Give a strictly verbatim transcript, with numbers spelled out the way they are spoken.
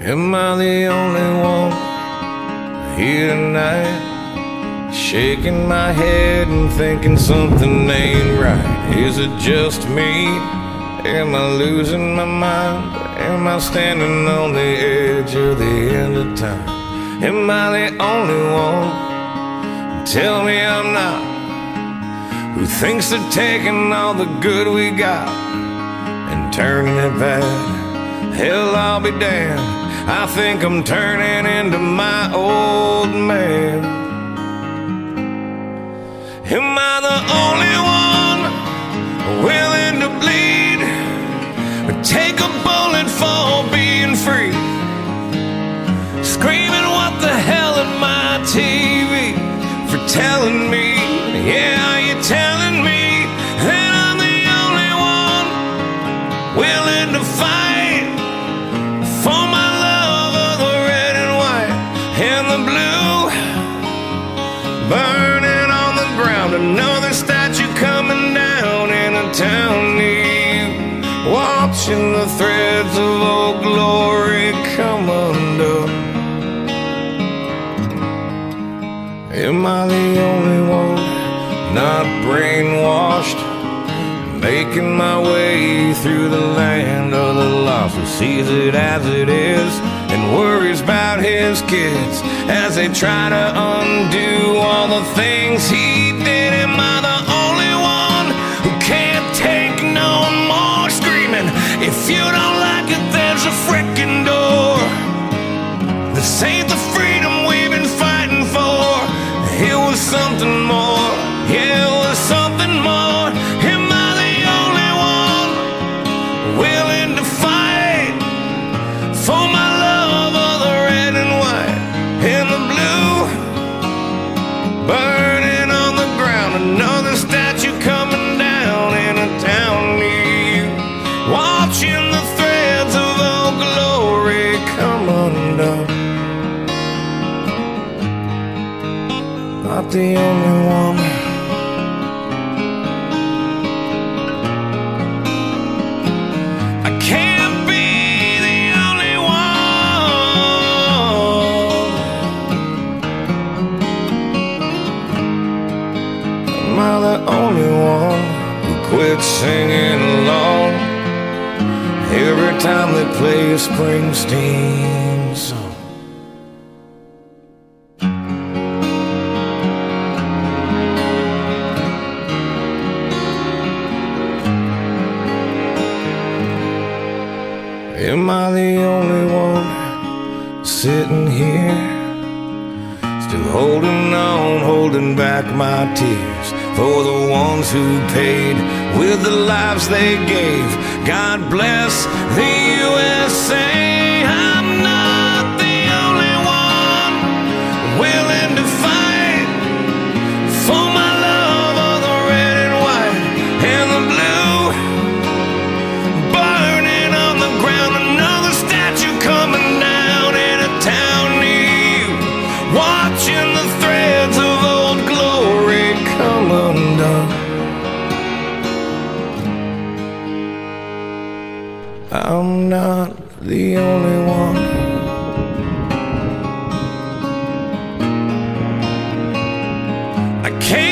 Am I the only one here tonight, shaking my head and thinking something ain't right? Is it just me? Am I losing my mind? Am I standing on the edge of the end of time? Am I the only one? Tell me I'm not. Who thinks of taking all the good we got and turning it bad? Hell, I'll be damned. I think I'm turning into my old man. Am I the only one willing to bleed or take a bullet for being free? Screaming what the hell at my T V for telling me, yeah, are you telling me that I'm the only one willing to fight for my love of the red and white and the blue? Burning on the ground, another statue coming down in a town near you, watching the threads of old glory come undone. Am I the only one not brainwashed, making my way through the land of the lost, who sees it as it is and worries about his kids as they try to undo all the things he did? Am I the only one who can't take no more screaming? If you don't like it, there's a frickin' door. This ain't the freedom we've been fighting for. It was something more, yeah, it was something more. Am I the only one willing to fight for my love of the red and white and the blue? Burning on the ground, another statue coming down in a town near you, watching the threads of old glory come undone. Not the only one. I can't be the only one. Am I the only one who quit singing along every time they play a Springsteen song? Am I the only one sitting here, still holding on, holding back my tears for the ones who paid with the lives they gave? God bless the U S A. I'm not the only one willing to fight for my love of the red and white and the blue. Burning on the ground, another statue coming down in a town near you, watching the threads of old glory come undone. I'm not the only one. I can't